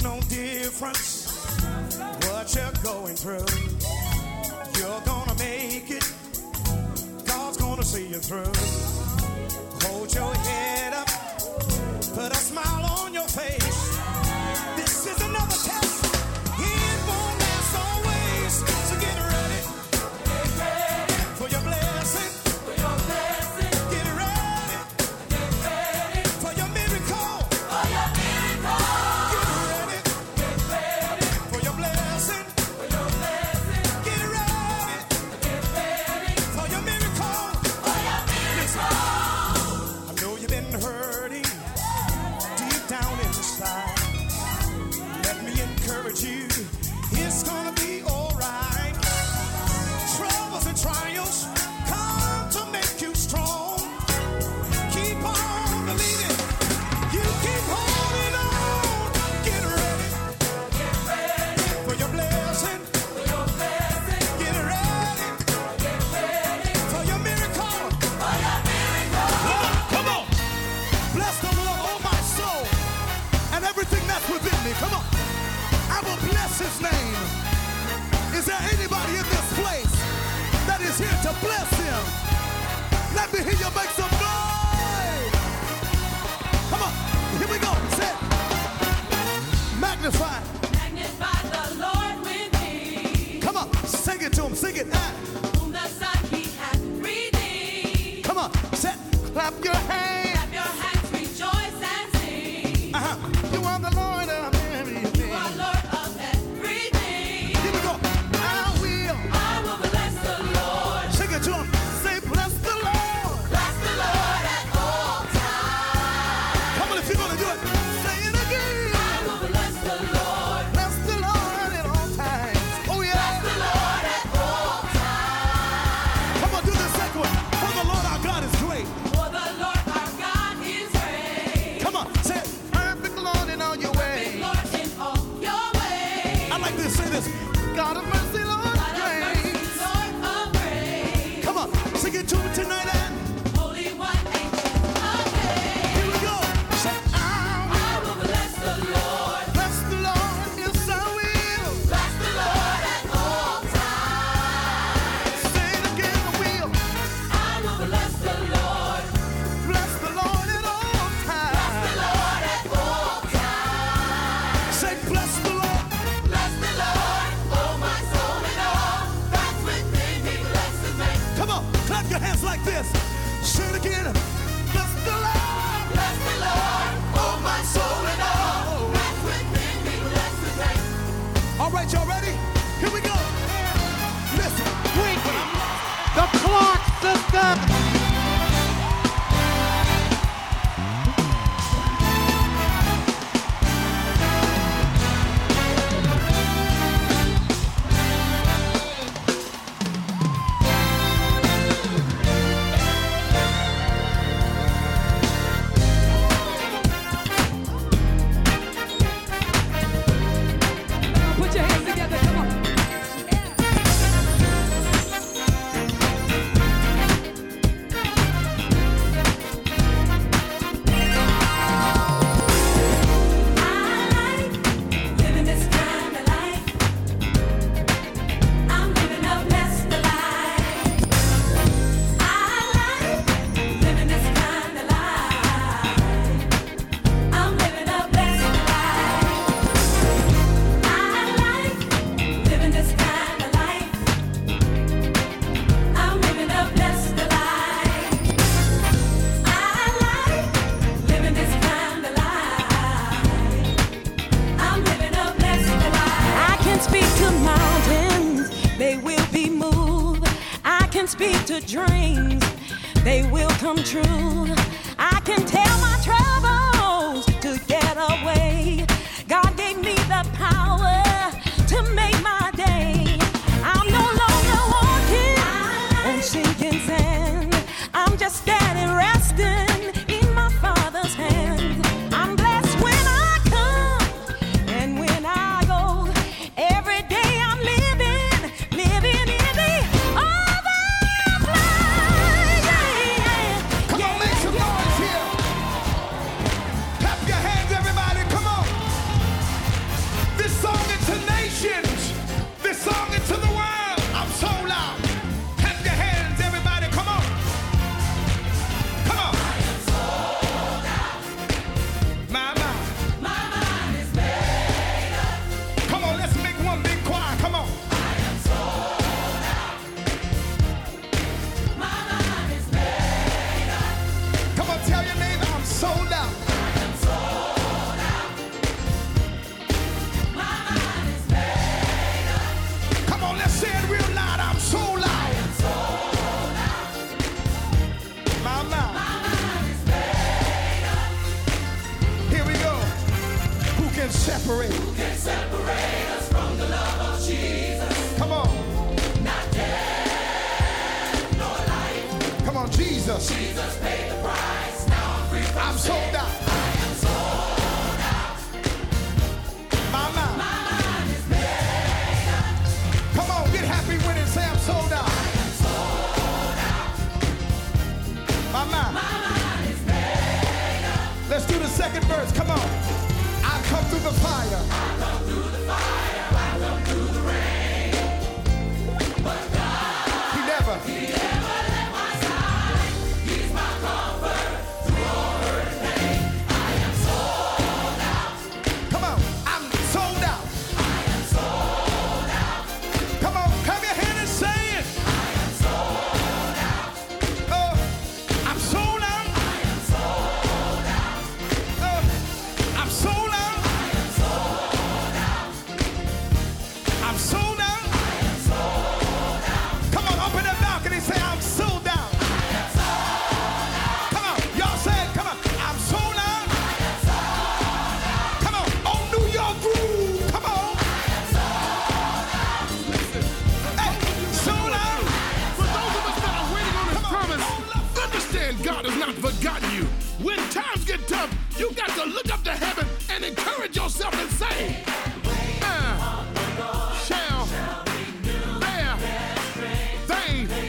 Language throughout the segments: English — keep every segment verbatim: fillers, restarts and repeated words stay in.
no difference what you're going through. You're gonna make it. God's gonna see you through. Hold your head up. Put a smile on your face. This is another test. It won't last always. So get ready. Get ready for your blessing. For your blessing. Get ready. Get ready for your miracle. For your miracle. Get ready. Get ready for your blessing. For your blessing. Get ready. Get ready for your miracle. For your miracle. Listen, I know you've been hurting deep down inside. Let me encourage you. It's gonna be alright. Troubles and trials come to make you strong. Keep on believing. You keep holding on. Get ready. Get ready for your blessing. For your blessing. Get ready. Get ready for your miracle. For your miracle. Come on, come on. Bless the Lord, oh my soul, and everything that's within me. Come on. I will bless his name. Is there anybody in this place that is here to bless him? Let me hear you make some noise. Come on, here we go. Say it. Magnify. Magnify the Lord with me, Come on, sing it to him. Sing it. Ah. whom the Son he hath redeemed. Come on, say it. Clap your hands. Clap your hands, rejoice and sing. Uh-huh. You are the Lord of everything. You are Lord of everything. Here we go. I will. I will bless the Lord. Sing it to him. Say, bless the Lord. Bless the Lord at all times. Come on, if you're gonna do it, say it again. I will bless the Lord. Bless the Lord at all times. Oh Bless yeah. the Lord at all times. Come on, do the second one. For the Lord our God is great. For the Lord our God is great. Come on, say it. Perfect Lord in all your Big ways. Lord in all your ways. I like to say this. God of mercy, Lord of God of mercy, grace. Lord of grace. Come on, sing it to me tonight and Holy One, ancient of days. here we go. Say, I I will bless the Lord. will bless the Lord. Yes, I will. Bless the Lord at all times. Say it again, I will. I will bless the Lord. Bless the Lord at all Bless times. the Lord at all times. Say, bless the Lord. Bless the Lord, oh my soul and all that's within me. Bless His name. Come on, clap your hands like this. Say it again. Bless the Lord. Bless the Lord, oh my soul and all that's within me. Bless His name. All right, y'all ready? Here we go. Listen. The Clark Sisters. Put your hands together, come on. speak to dreams, they will come true. I can tell my troubles to get away. God gave me the power to make my day. I'm no longer walking on sinking sand. I'm just steady resting in my Father's hand. I'm blessed when I come and when I go. Every day I'm living, living in the overflow. Yeah, yeah, Come on, make some noise here. Jesus. Jesus paid the price. Now I'm free from I'm sin. sold out. I am sold out. My mind. My mind is made up. Come on, get happy with it. Say I'm sold out. I am sold out. My mind. My mind is made up. Let's do the second verse. Come on. I come through the fire. I come through the fire. I come through the rain. But God, He never. He never left my side. He's my comfort through all hurt and pain. I am sold out. Come on. I'm sold out. I am sold out. Come on. Clap your hand and say it. I am sold out. Uh, I'm sold out. I am sold out. Uh, I'm sold out. I am sold out. I'm sold out. I am sold out. Come on, open the balcony. Say I'm sold out. I am sold out. Come on. Y'all say it. Come on. I'm sold out. I am sold out. Come on. On New York groove. Come on. I am sold out. Hey, sold out. For those of us that are waiting on His promise, understand God has not forgotten you. When times get tough, you got to look up to heaven and encourage yourself and say, uh, shall bear they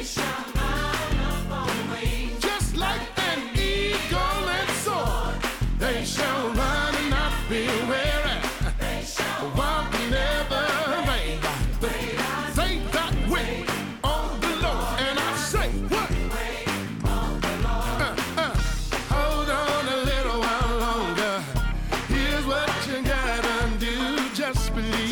just like an eagle and soar. They shall run and not be weary. Walk never faint. They that wait on the Lord. And I say, what? Uh, uh, hold on a little while longer. Here's what you gotta do. Just believe.